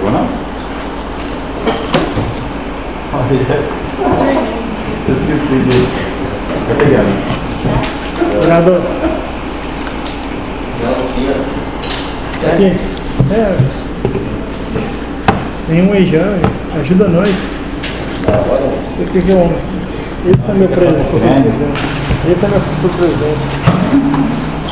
for, não? Olha essa. Vai pegando. Vereador. Aqui. Tem um aí já, ajuda nós. Esse aqui é o homem. Esse é meu presidente. Esse é meu futuro presidente.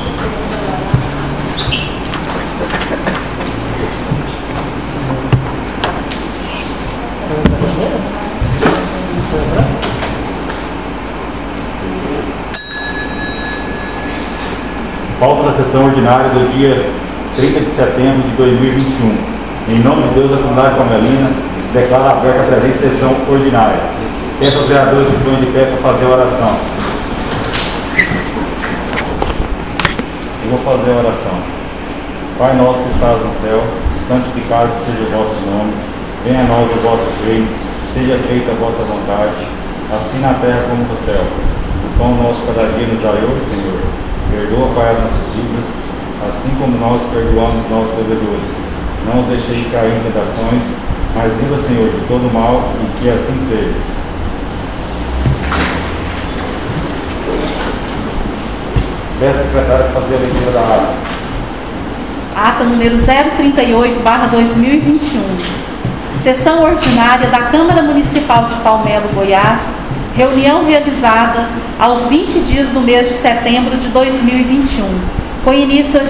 Pauta da sessão ordinária do dia 30 de setembro de 2021. Em nome de Deus, a comunidade palmelina declara aberta a presente sessão ordinária. Peço aos vereadores que estão de pé para fazer a oração. Eu vou fazer a oração. Pai nosso que estás no céu, santificado seja o vosso nome. Venha a nós o vosso reino, seja feita a vossa vontade, assim na terra como no céu. O pão nosso cada dia nos dai hoje, Senhor. Perdoa, Pai, as nossas dívidas, assim como nós perdoamos nossos devedores. Não os deixeis cair em tentações, mas livra, Senhor, de todo mal, e que assim seja. Peço à secretária para fazer a leitura da ata. Ata número 038/2021. Sessão ordinária da Câmara Municipal de Palmelo, Goiás. Reunião realizada aos 20 dias do mês de setembro de 2021, com início às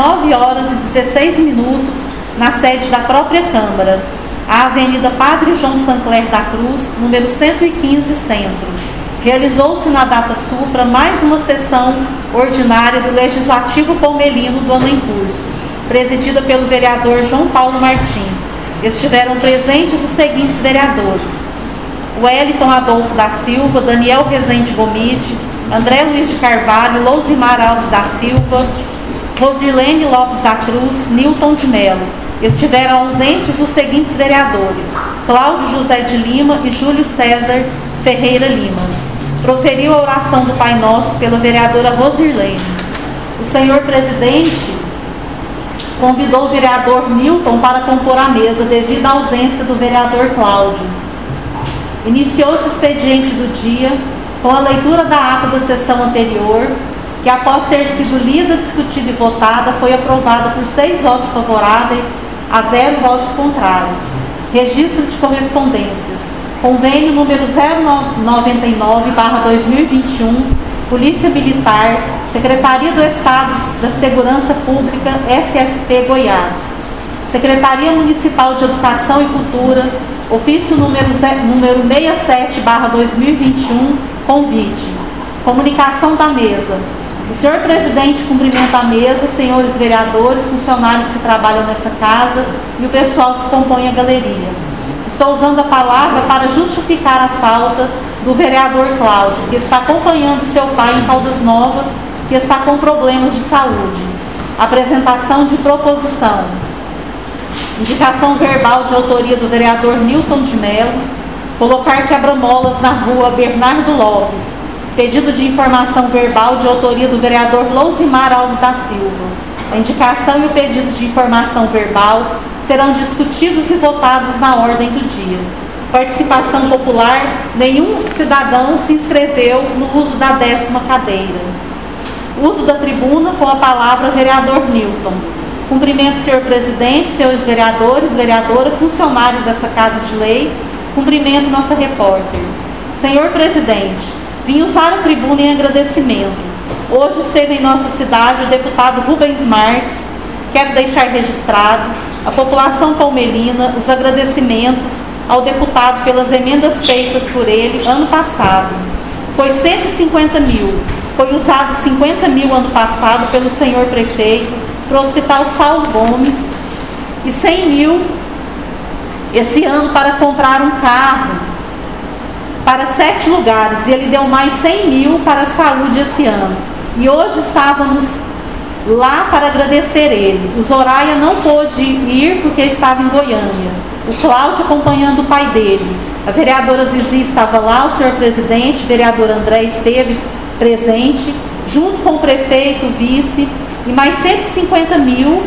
19h16 na sede da própria Câmara, a Avenida Padre João Sancler da Cruz, número 115, Centro. Realizou-se na data supra mais uma sessão ordinária do Legislativo Palmelino do ano em curso, presidida pelo vereador João Paulo Martins. Estiveram presentes os seguintes vereadores: Wellington Adolfo da Silva, Daniel Rezende Gomide, André Luiz de Carvalho, Lousimar Alves da Silva, Rosirlene Lopes da Cruz, Nilton de Melo. Estiveram ausentes os seguintes vereadores: Cláudio José de Lima e Júlio César Ferreira Lima. Proferiu a oração do Pai Nosso pela vereadora Rosirlene. O senhor presidente convidou o vereador Nilton para compor a mesa devido à ausência do vereador Cláudio. Iniciou-se o expediente do dia com a leitura da ata da sessão anterior, que após ter sido lida, discutida e votada, foi aprovada por 6 votos favoráveis a 0 votos contrários. Registro de correspondências. Convênio número 099/2021, Polícia Militar, Secretaria do Estado da Segurança Pública, SSP Goiás. Secretaria Municipal de Educação e Cultura, ofício número 67/2021, convite. Comunicação da mesa. O senhor presidente cumprimenta a mesa, senhores vereadores, funcionários que trabalham nessa casa e o pessoal que compõe a galeria. Estou usando a palavra para justificar a falta do vereador Cláudio, que está acompanhando seu pai em Caldas Novas, que está com problemas de saúde. Apresentação de proposição. Indicação verbal de autoria do vereador Nilton de Melo. Colocar quebra-molas na rua Bernardo Lopes. Pedido de informação verbal de autoria do vereador Lousimar Alves da Silva. A indicação e o pedido de informação verbal serão discutidos e votados na ordem do dia. Participação popular: nenhum cidadão se inscreveu no uso da 10ª cadeira. Uso da tribuna, com a palavra vereador Nilton. Cumprimento, senhor presidente, senhores vereadores, vereadora, funcionários dessa Casa de Lei. Cumprimento nossa repórter. Senhor presidente, vim usar a tribuna em agradecimento. Hoje esteve em nossa cidade o deputado Rubens Marques. Quero deixar registrado a população palmelina os agradecimentos ao deputado pelas emendas feitas por ele ano passado. Foi 150 mil. Foi usado 50 mil ano passado pelo senhor prefeito para o Hospital Saulo Gomes e 100 mil esse ano para comprar um carro para 7 lugares, e ele deu mais 100 mil para a saúde esse ano. E hoje estávamos lá para agradecer ele. O Zoraia não pôde ir porque estava em Goiânia. O Cláudio acompanhando o pai dele. A vereadora Zizi estava lá, o senhor presidente, o vereador André esteve presente, junto com o prefeito, o vice, e mais 150 mil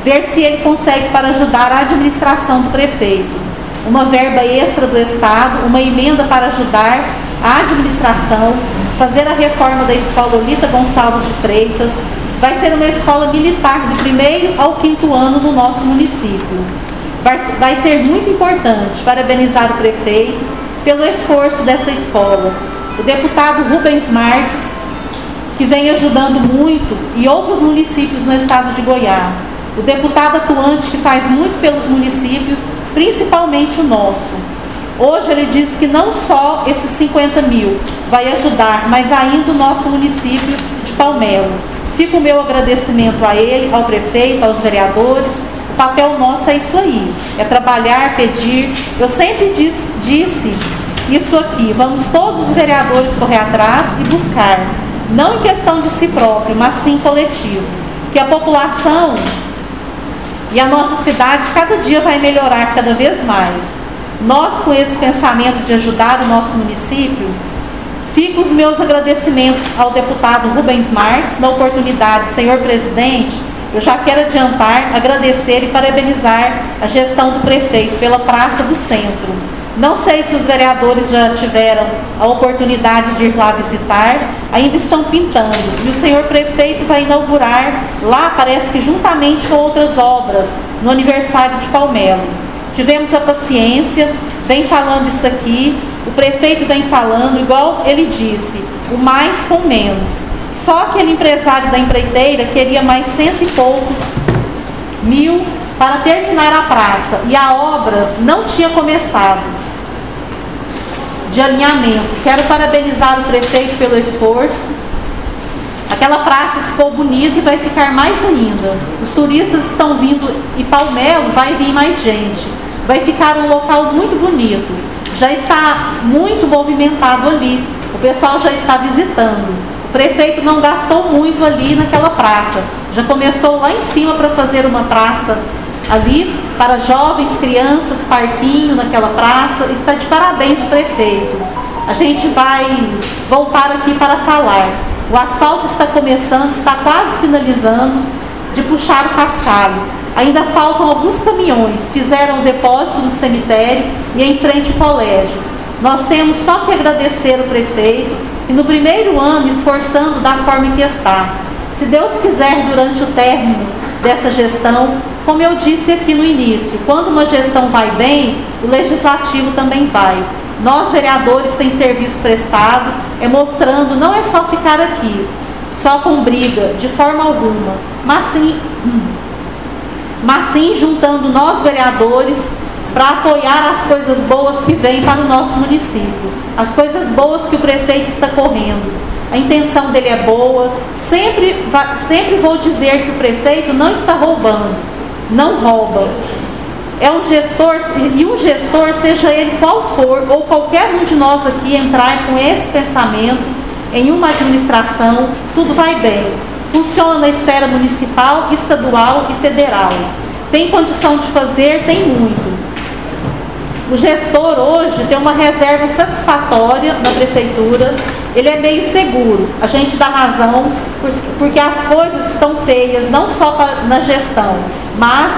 ver se ele consegue para ajudar a administração do prefeito. Uma verba extra do Estado, uma emenda para ajudar a administração, fazer a reforma da escola Olita Gonçalves de Freitas. Vai ser uma escola militar do 1º ao 5º ano no nosso município. Vai ser muito importante parabenizar o prefeito pelo esforço dessa escola. O deputado Rubens Marques, que vem ajudando muito, e outros municípios no estado de Goiás. O deputado atuante, que faz muito pelos municípios, principalmente o nosso. Hoje ele diz que não só esses 50 mil vai ajudar, mas ainda o nosso município de Palmelo. Fica o meu agradecimento a ele, ao prefeito, aos vereadores. O papel nosso é isso aí, é trabalhar, pedir. Eu sempre disse isso aqui, vamos todos os vereadores correr atrás e buscar, não em questão de si próprio, mas sim coletivo, que a população e a nossa cidade cada dia vai melhorar cada vez mais. Nós, com esse pensamento de ajudar o nosso município, fico os meus agradecimentos ao deputado Rubens Marques. Na oportunidade, senhor presidente, eu já quero adiantar, agradecer e parabenizar a gestão do prefeito pela Praça do Centro. Não sei se os vereadores já tiveram a oportunidade de ir lá visitar, ainda estão pintando. E o senhor prefeito vai inaugurar lá, parece que juntamente com outras obras, no aniversário de Palmelo. Tivemos a paciência, vem falando isso aqui, o prefeito vem falando, igual ele disse, o mais com menos. Só aquele empresário da empreiteira queria mais 100 e poucos mil para terminar a praça, e a obra não tinha começado de alinhamento. Quero parabenizar o prefeito pelo esforço. Aquela praça ficou bonita e vai ficar mais ainda. Os turistas estão vindo e Palmelo vai vir mais gente. Vai ficar um local muito bonito. Já está muito movimentado ali. O pessoal já está visitando. O prefeito não gastou muito ali naquela praça. Já começou lá em cima para fazer uma praça ali para jovens, crianças, parquinho naquela praça. Está de parabéns o prefeito. A gente vai voltar aqui para falar. O asfalto está começando, está quase finalizando de puxar o cascalho. Ainda faltam alguns caminhões, fizeram o depósito no cemitério e em frente ao colégio. Nós temos só que agradecer o prefeito e no primeiro ano esforçando da forma que está. Se Deus quiser, durante o término dessa gestão, como eu disse aqui no início, quando uma gestão vai bem, o legislativo também vai. Nós, vereadores, tem serviço prestado, mostrando, não é só ficar aqui, só com briga, de forma alguma, mas sim juntando nós, vereadores, para apoiar as coisas boas que vêm para o nosso município, as coisas boas que o prefeito está correndo. A intenção dele é boa, sempre vou dizer que o prefeito não está roubando, não rouba. É um gestor, e um gestor, seja ele qual for, ou qualquer um de nós aqui entrar com esse pensamento em uma administração, tudo vai bem. Funciona na esfera municipal, estadual e federal. Tem condição de fazer, tem muito. O gestor hoje tem uma reserva satisfatória na prefeitura, ele é meio seguro, a gente dá razão, porque as coisas estão feias, não só na gestão, mas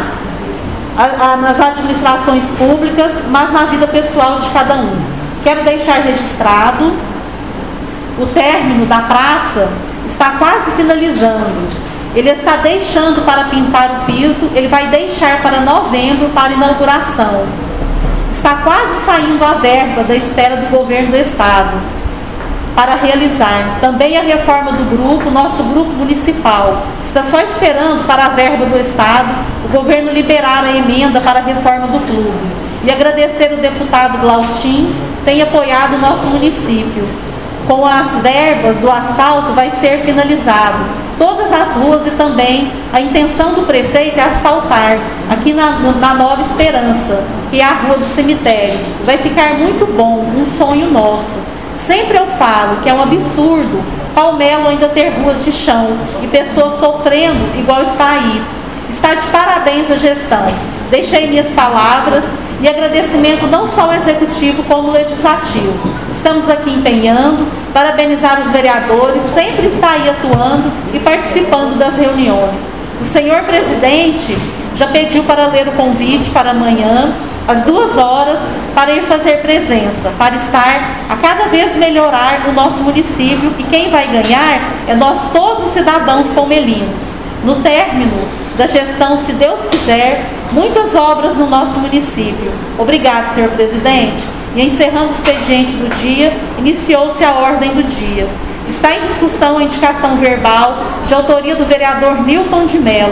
nas administrações públicas, mas na vida pessoal de cada um. Quero deixar registrado, o término da praça está quase finalizando. Ele está deixando para pintar o piso, ele vai deixar para novembro para inauguração. Está quase saindo a verba da esfera do governo do estado para realizar. Também a reforma do grupo, nosso grupo municipal, está só esperando para a verba do estado, o governo liberar a emenda para a reforma do clube. E agradecer o deputado Glaustin, tem apoiado o nosso município. Com as verbas do asfalto vai ser finalizado todas as ruas e também a intenção do prefeito é asfaltar aqui na Nova Esperança, que é a rua do cemitério. Vai ficar muito bom, um sonho nosso. Sempre eu falo que é um absurdo Palmelo ainda ter ruas de chão e pessoas sofrendo igual está aí. Está de parabéns a gestão. Deixei minhas palavras e agradecimento não só ao executivo como ao legislativo. Estamos aqui empenhando, parabenizar os vereadores, sempre está aí atuando e participando das reuniões. O senhor presidente já pediu para ler o convite para amanhã, às 2 horas, para ir fazer presença, para estar a cada vez melhorar o nosso município, e quem vai ganhar é nós todos os cidadãos palmelinos. No término da gestão, se Deus quiser, muitas obras no nosso município. Obrigado, senhor presidente. E encerrando o expediente do dia, iniciou-se a ordem do dia. Está em discussão a indicação verbal de autoria do vereador Nilton de Mello.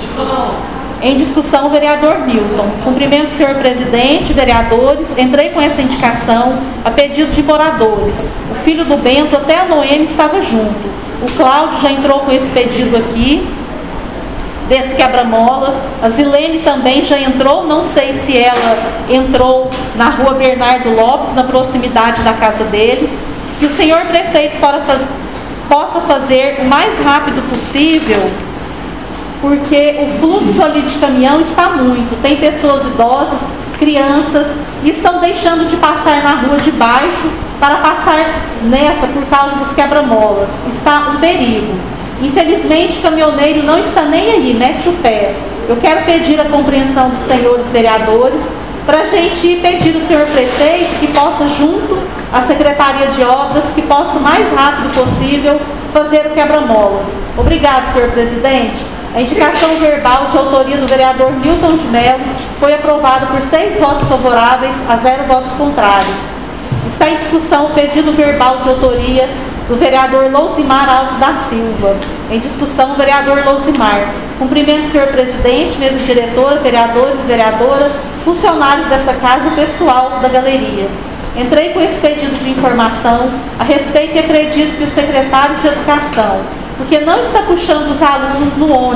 Em discussão, o vereador Nilton. Cumprimento, senhor presidente, vereadores. Entrei com essa indicação a pedido de moradores. O filho do Bento, até a Noemi, estava junto. O Cláudio já entrou com esse pedido aqui, desse quebra-molas. A Zilene também já entrou, não sei se ela entrou na rua Bernardo Lopes, na proximidade da casa deles. Que o senhor prefeito possa fazer o mais rápido possível, porque o fluxo ali de caminhão está muito. Tem pessoas idosas, crianças, e estão deixando de passar na rua de baixo para passar nessa por causa dos quebra-molas. Está um perigo. Infelizmente, o caminhoneiro não está nem aí, mete o pé. Eu quero pedir a compreensão dos senhores vereadores para a gente pedir ao senhor prefeito que possa, junto à Secretaria de Obras, que possa o mais rápido possível fazer o quebra-molas. Obrigado, senhor presidente. A indicação verbal de autoria do vereador Nilton de Mello foi aprovada por 6 votos favoráveis a 0 votos contrários. Está em discussão o pedido verbal de autoria do vereador Lousimar Alves da Silva. Em discussão, o vereador Lousimar. Cumprimento o senhor presidente, mesa diretora, vereadores, vereadora, funcionários dessa casa e o pessoal da galeria. Entrei com esse pedido de informação a respeito e acredito que o secretário de Educação, porque não está puxando os alunos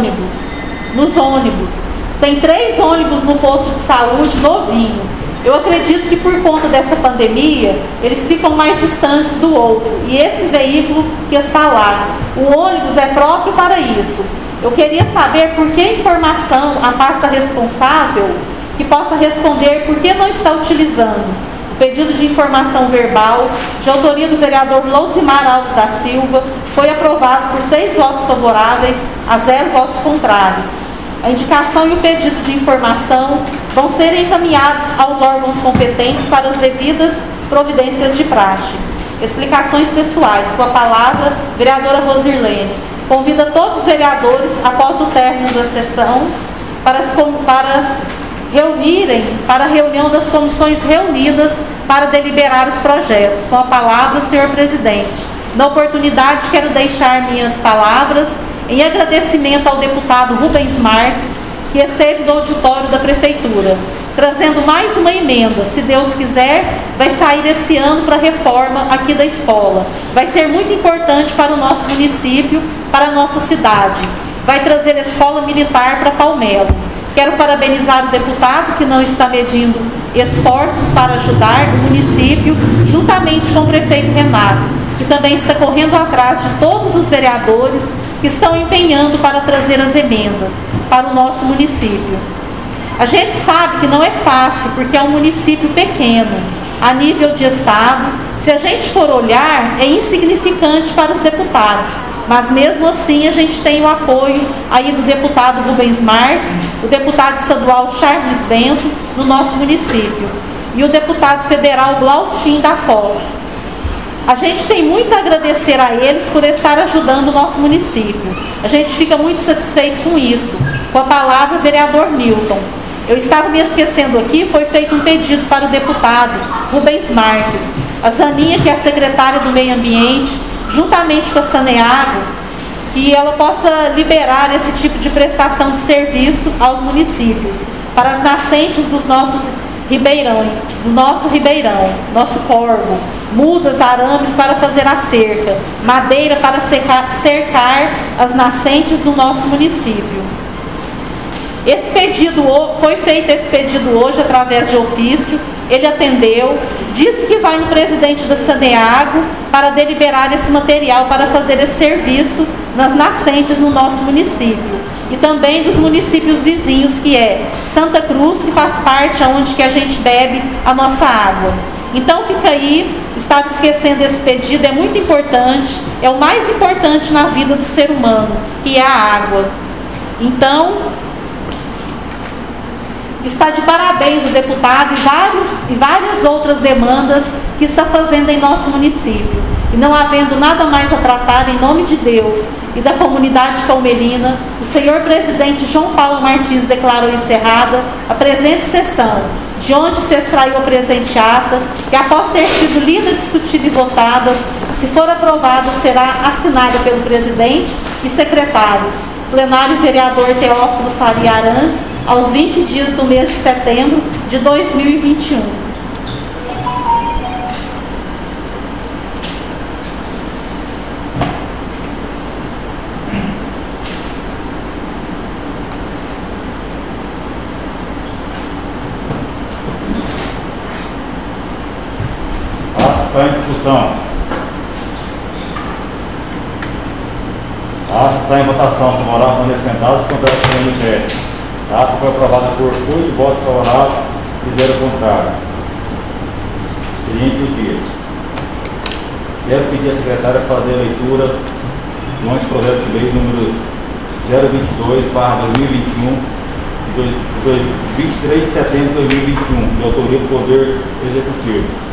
nos ônibus. Tem 3 ônibus no posto de saúde novinho. Eu acredito que por conta dessa pandemia, eles ficam mais distantes do outro. E esse veículo que está lá, o ônibus é próprio para isso. Eu queria saber por que informação a pasta responsável que possa responder por que não está utilizando. O pedido de informação verbal de autoria do vereador Lousimar Alves da Silva foi aprovado por 6 votos favoráveis a 0 votos contrários. A indicação e o pedido de informação vão ser encaminhados aos órgãos competentes para as devidas providências de praxe. Explicações pessoais. Com a palavra, vereadora Rosirlene. Convida todos os vereadores, após o término da sessão, para a reunião das comissões reunidas para deliberar os projetos. Com a palavra, senhor presidente. Na oportunidade, quero deixar minhas palavras em agradecimento ao deputado Rubens Marques, que esteve no auditório da Prefeitura, trazendo mais uma emenda. Se Deus quiser, vai sair esse ano para a reforma aqui da escola. Vai ser muito importante para o nosso município, para a nossa cidade. Vai trazer a escola militar para Palmelo. Quero parabenizar o deputado que não está medindo esforços para ajudar o município, juntamente com o prefeito Renato, que também está correndo atrás de todos os vereadores que estão empenhando para trazer as emendas para o nosso município. A gente sabe que não é fácil, porque é um município pequeno, a nível de estado. Se a gente for olhar, é insignificante para os deputados, mas mesmo assim a gente tem o apoio aí do deputado Rubens Marques, o deputado estadual Charles Bento, no nosso município, e o deputado federal Glaustin da Fox. A gente tem muito a agradecer a eles por estar ajudando o nosso município. A gente fica muito satisfeito com isso. Com a palavra, vereador Nilton. Eu estava me esquecendo aqui, foi feito um pedido para o deputado Rubens Marques. A Zaninha, que é a secretária do Meio Ambiente, juntamente com a Saneago, que ela possa liberar esse tipo de prestação de serviço aos municípios, para as nascentes dos nossos ribeirões, do nosso ribeirão, nosso corvo, mudas, arames para fazer a cerca, madeira para cercar as nascentes do nosso município. Foi feito esse pedido hoje através de ofício, ele atendeu, disse que vai no presidente da Saneago para deliberar esse material para fazer esse serviço nas nascentes no nosso município. E também dos municípios vizinhos, que é Santa Cruz, que faz parte aonde que a gente bebe a nossa água. Então fica aí, estava esquecendo esse pedido, é muito importante, é o mais importante na vida do ser humano, que é a água. Então, Está de parabéns o deputado e várias outras demandas que está fazendo em nosso município. E não havendo nada mais a tratar, em nome de Deus e da comunidade palmerina, o senhor presidente João Paulo Martins declarou encerrada a presente sessão, de onde se extraiu a presente ata, que após ter sido lida, discutida e votada, se for aprovada, será assinada pelo presidente e secretários. Plenário vereador Teófilo Faria Arantes, aos 20 dias do mês de setembro de 2021. Está em discussão. A ata está em votação. Se morar quando sentados, contrato em pé. A ata foi aprovada por 8 votos favoráveis e 0 contrário. Expediente do dia. Quero pedir à secretária fazer a leitura do anteprojeto de lei número 022/2021, de 23 de setembro de 2021, de autoria do Poder Executivo.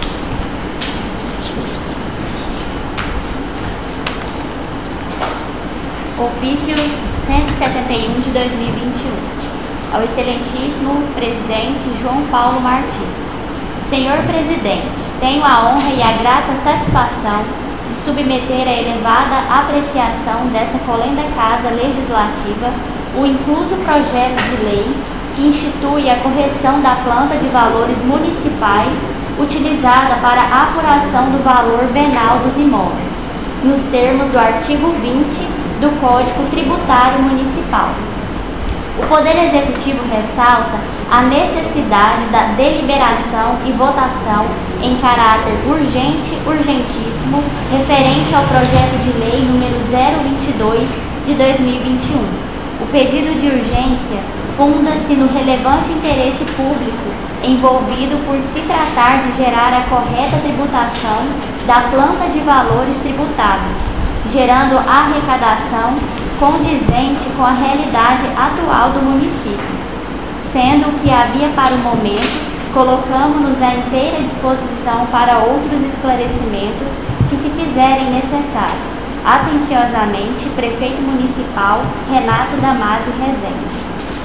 Ofício 171 de 2021. Ao excelentíssimo presidente João Paulo Martins. Senhor presidente, tenho a honra e a grata satisfação de submeter à elevada apreciação dessa colenda Casa Legislativa o incluso projeto de lei que institui a correção da planta de valores municipais utilizada para a apuração do valor venal dos imóveis, nos termos do artigo 20 do Código Tributário Municipal. O Poder Executivo ressalta a necessidade da deliberação e votação em caráter urgentíssimo, referente ao projeto de lei número 022 de 2021. O pedido de urgência funda-se no relevante interesse público envolvido por se tratar de gerar a correta tributação da planta de valores tributáveis, gerando arrecadação condizente com a realidade atual do município. Sendo o que havia para o momento, colocamos-nos à inteira disposição para outros esclarecimentos que se fizerem necessários. Atenciosamente, Prefeito Municipal Renato Damasio Rezende.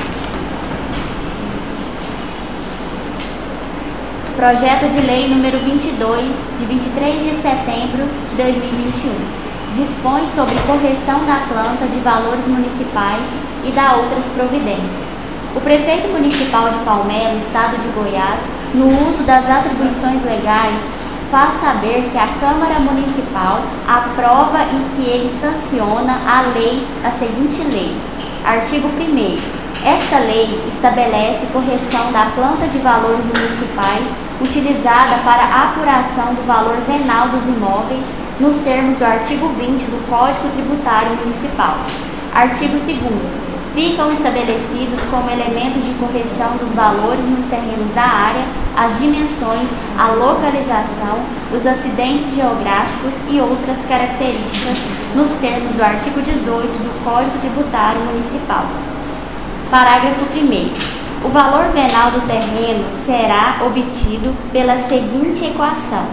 Projeto de Lei número 22, de 23 de setembro de 2021. Dispõe sobre correção da planta de valores municipais e da outras providências. O prefeito municipal de Palmelo, estado de Goiás, no uso das atribuições legais, faz saber que a Câmara Municipal aprova e que ele sanciona a seguinte lei. Artigo 1º. Esta lei estabelece correção da planta de valores municipais utilizada para a apuração do valor venal dos imóveis nos termos do artigo 20 do Código Tributário Municipal. Artigo 2º. Ficam estabelecidos como elementos de correção dos valores nos terrenos da área, as dimensões, a localização, os acidentes geográficos e outras características nos termos do artigo 18 do Código Tributário Municipal. Parágrafo 1º. O valor venal do terreno será obtido pela seguinte equação: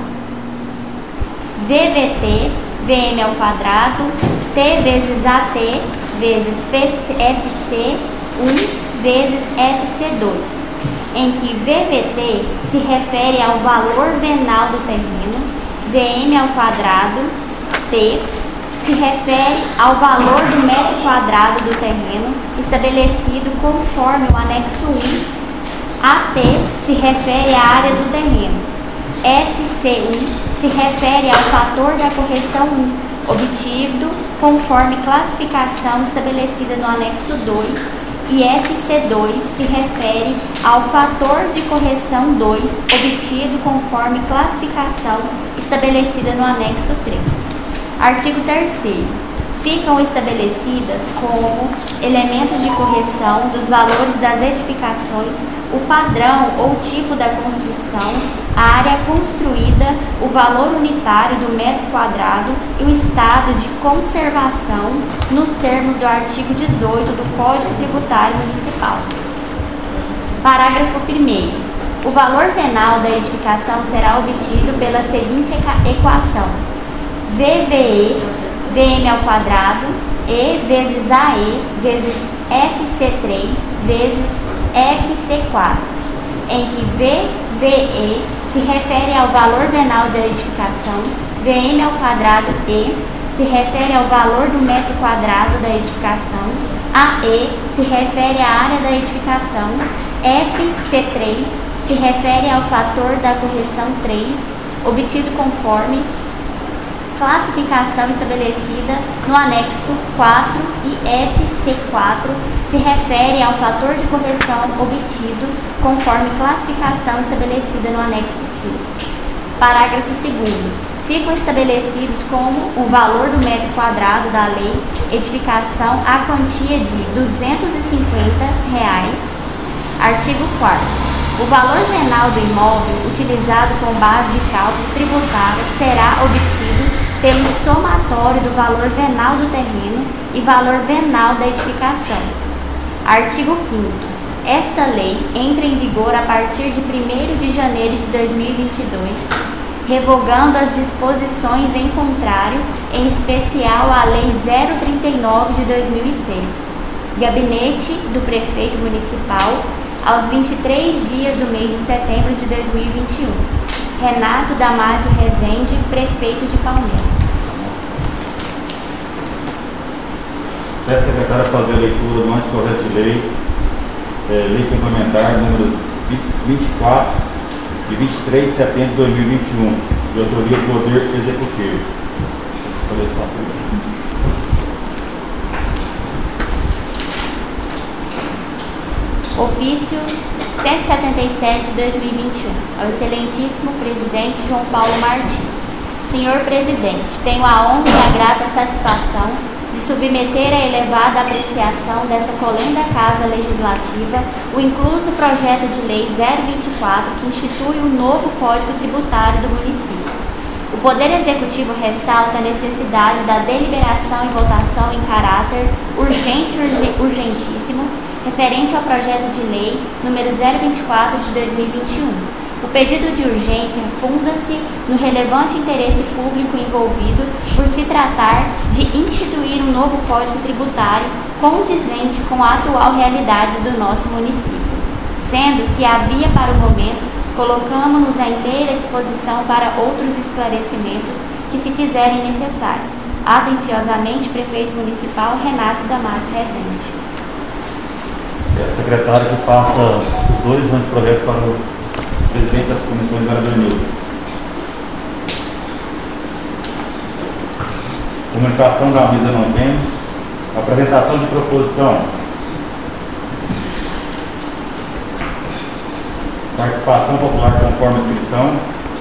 VVT, VM ao quadrado, T vezes AT, vezes FC1, vezes FC2, em que VVT se refere ao valor venal do terreno, VM ao quadrado, T, se refere ao valor do metro quadrado do terreno estabelecido conforme o anexo 1. AT se refere à área do terreno. FC1 se refere ao fator da correção 1, obtido conforme classificação estabelecida no anexo 2, e FC2 se refere ao fator de correção 2, obtido conforme classificação estabelecida no anexo 3. Artigo 3º. Ficam estabelecidas como elementos de correção dos valores das edificações o padrão ou tipo da construção, a área construída, o valor unitário do metro quadrado e o estado de conservação nos termos do artigo 18 do Código Tributário Municipal. Parágrafo 1º. O valor venal da edificação será obtido pela seguinte equação: VVE, VM ao quadrado, E vezes AE, vezes FC3, vezes FC4, em que VVE se refere ao valor venal da edificação, VM ao quadrado E se refere ao valor do metro quadrado da edificação, AE se refere à área da edificação, FC3 se refere ao fator da correção 3, obtido conforme classificação estabelecida no anexo 4, e FC4 se refere ao fator de correção obtido conforme classificação estabelecida no anexo C. Parágrafo 2º. Ficam estabelecidos como o valor do metro quadrado da lei edificação a quantia de R$ 250. Artigo 4º. O valor venal do imóvel utilizado como base de cálculo tributário será obtido pelo somatório do valor venal do terreno e valor venal da edificação. Artigo 5º. Esta lei entra em vigor a partir de 1º de janeiro de 2022, revogando as disposições em contrário, em especial a Lei 039 de 2006. Gabinete do Prefeito Municipal, aos 23 dias do mês de setembro de 2021. Renato Damásio Rezende, Prefeito de Palmeira. Peço à secretária fazer a leitura do anteprojeto de lei, lei complementar número 24, de 23 de setembro de 2021, de autoria do Poder Executivo. Essa seleção aqui. Ofício 177 de 2021, ao excelentíssimo presidente João Paulo Martins. Senhor presidente, tenho a honra e a grata satisfação de submeter à elevada apreciação dessa colenda Casa Legislativa o incluso projeto de lei 024, que institui o novo Código Tributário do município. O Poder Executivo ressalta a necessidade da deliberação e votação em caráter urgente e urgentíssimo referente ao projeto de lei número 024 de 2021. O pedido de urgência funda-se no relevante interesse público envolvido por se tratar de instituir um novo Código Tributário condizente com a atual realidade do nosso município, sendo que havia para o momento colocamos-nos à inteira disposição para outros esclarecimentos que se fizerem necessários. Atenciosamente, Prefeito Municipal Renato Damásio Rezende. É a secretária que passa os dois anteprojetos para o presidente das comissões, vereador Nilton. Comunicação da mesa não temos. Apresentação de proposição. Participação popular conforme a inscrição.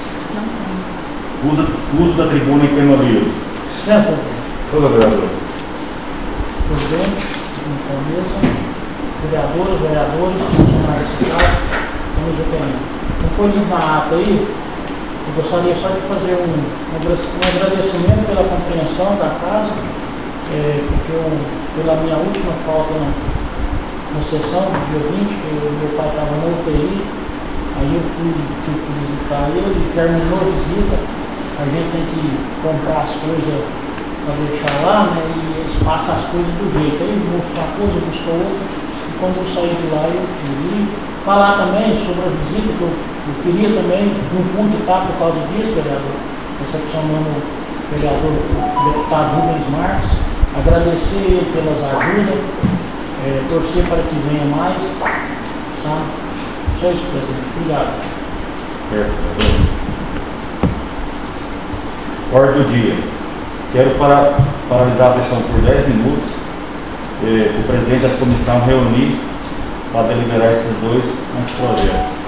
Uso da tribuna em tema livre. Vereador. Presidente, vereadoras, vereadores, funcionários cidade, não foi lido na ata aí, eu gostaria só de fazer um agradecimento pela compreensão da casa, porque pela minha última falta na sessão do dia 20, que meu pai estava no UTI, aí eu tive que visitar ele, terminou a visita, a gente tem que comprar as coisas para deixar lá, né, e eles passam as coisas do jeito, aí buscou uma coisa, buscou outra, e quando eu saí de lá eu tive falar também sobre a visita, que eu queria também, não pude estar por causa disso, vereador, recepcionando o vereador, o deputado Rubens Marques, agradecer ele pelas ajudas, torcer para que venha mais, sabe? Só isso, presidente. Obrigado. Ordem do dia. Quero paralisar a sessão por 10 minutos, o presidente da comissão reunir para deliberar esses dois anteprojetos.